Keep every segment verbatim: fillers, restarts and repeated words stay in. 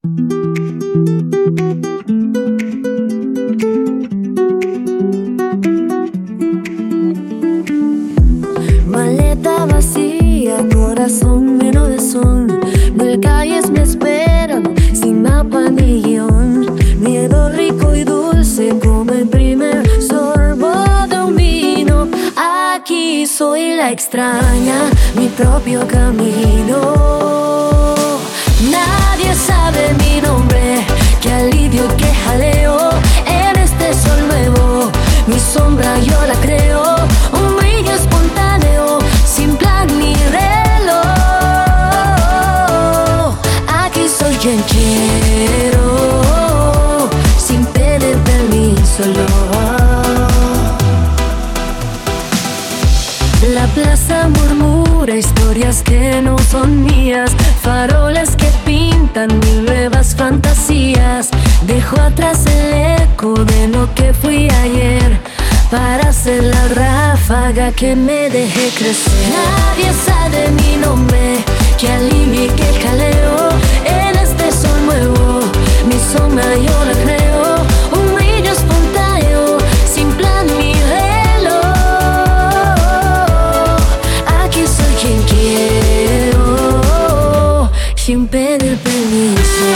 Maleta vacía, corazón lleno de sol. Mil calles me esperan, sin mapa ni guión. Miedo rico y dulce como el primer sorbo de un vino. Aquí soy la extraña, mi propio camino. Nadie sabe mi nombre, qué alivio, qué jaleo. En este sol nuevo, mi sombra yo la creo. Un brillo espontáneo, sin plan ni reloj. Aquí soy quien quiero, sin pedir permiso. La plaza murmura historias que no son mías, faroles que pintan mil nuevas fantasías. Dejo atrás el eco de lo que fui ayer, para ser la ráfaga que me deje crecer. Nadie sabe mi nombre, que alivie, que jaleo. En este sol nuevo, mi sombra yo la creo. Un brillo espontáneo, sin plan ni reloj. Aquí soy quien quiero, sin pedir permiso.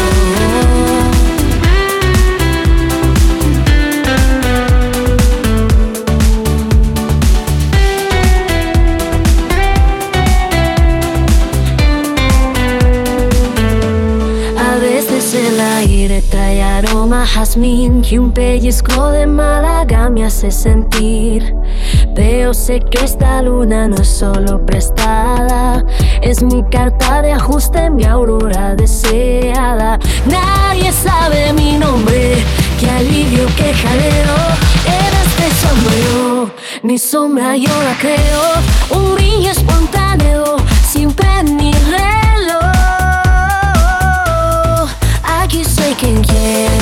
El aire trae aroma jazmín, y un pellizco de Málaga me hace sentir. Pero sé que esta luna no es solo prestada, es mi carta de ajuste, mi aurora deseada. Nadie sabe mi nombre, qué alivio, qué jaleo. En este sombrío, mi sombra yo la creo. Un brillo espontáneo, sin pen ni reloj. Aquí soy quien quiero.